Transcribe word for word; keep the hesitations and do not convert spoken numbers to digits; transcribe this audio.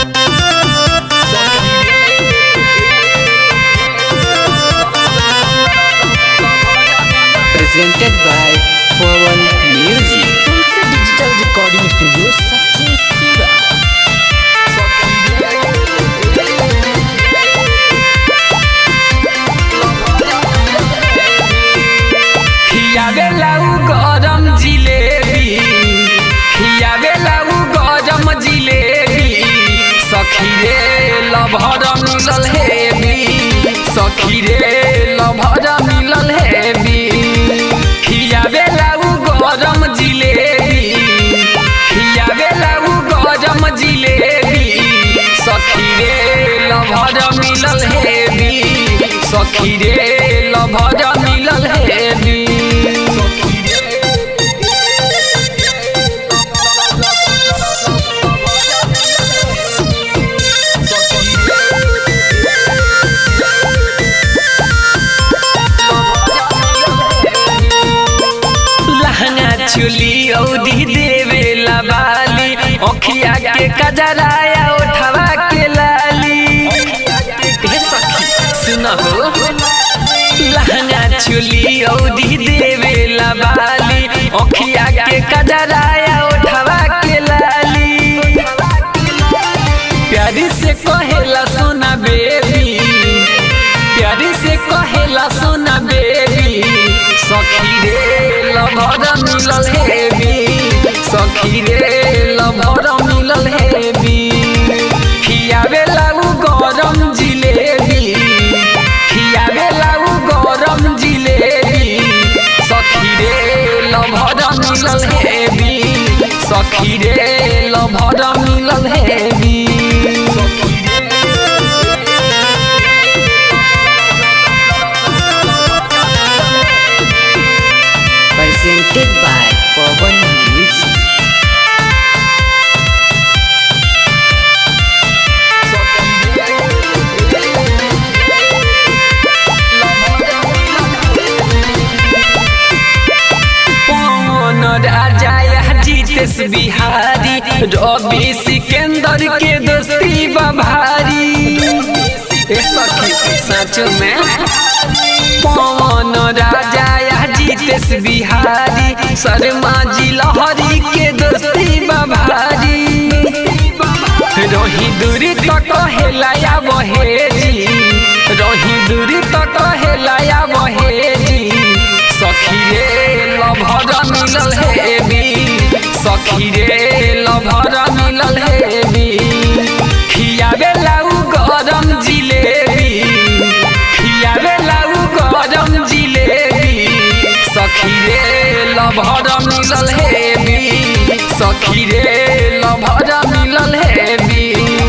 Presented by Pawan Music. Tulsi Digital Recording Studio, Sachin Sura. खियावेला उ गरम जिलेबी, खियावेला उ गरम जिलेबी, सखी रे लभर मिलल हेबी, सखी रे लभर मिलल हेबी। खियावेला उ गरम जिलेबी, खियावेला उ गरम जिलेबी, सखी रे लभर मिलल हेबी, सखी रे लभर मिलल हेबी। चुली औधी देवेला बाली, ओखिया के कजराया उठवा के लाली। हे सखी सुना हो, लहंगा चुली औधी देवेला बाली, ओखिया के कजराया उठवा के लाली। प्यारी से कहेला सोना बेबी, प्यारी से कहेला सोना बेबी, सखी रे लभर मिलल हेबी, सखी रे लभर मिलल हेबी। खियावेला उ गरम जिलेबी, खियावेला उ गरम जिलेबी, सखी रे लभर मिलल हेबी, सखी रे लभर मिलल हेबी। Presented by Pawan Music. पवन राजा जीतेश बिहारी, रवि सिकंदर के दोस्ती बभारी। सखी सच में पवन राजा जीतेश बिहारी, शर्मा जी लहरी के दोस्ती बभारी। रही दूरी तो कहेलाया बहेजी, रही दूरी तो कहेलाया बहेजी, सखी रे लभर मिलल हेबी, सखी रे लभर मिलल हेबी। खियावेला उ गरम जिलेबी, खियावेला उ गरम जिलेबी, सखी रे लभर मिलल हेबी, सखी रे लभर मिलल हेबी।